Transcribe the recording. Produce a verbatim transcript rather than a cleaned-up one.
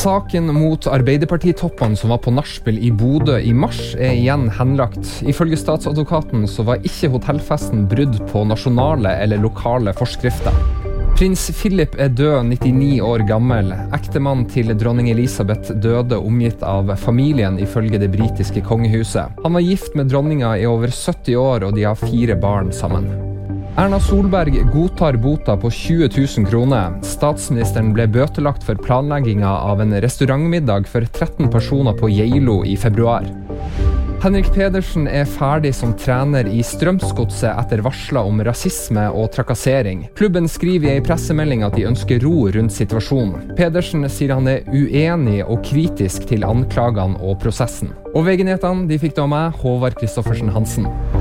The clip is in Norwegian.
Saken mot Arbeiderpartitoppene som var på nachspiel i Bodø i mars er igjen henlagt. Ifølge statsadvokaten så var ikke hotellfesten brudd på nasjonale eller lokale forskrifter. Prins Philip er død, nittini år gammel. Ektemann til dronning Elisabeth døde omgitt av familien ifølge det britiske kongehuset. Han var gift med dronninga i over sytti år, og de har fire barn sammen. Erna Solberg godtar bota på tjue tusen kroner. Statsministeren ble bøtelagt for planlegginga av en restaurantmiddag for tretten personer på Geilo i februar. Henrik Pedersen er ferdig som trener i Strømsgodset etter varsler om rasisme og trakassering. Klubben skriver i en pressemelding at de ønsker ro rundt situasjonen. Pedersen sier han er uenig og kritisk til anklagene og prosessen. Og V G-nyhetene de fikk da meg, Håvard Kristoffersen Hansen.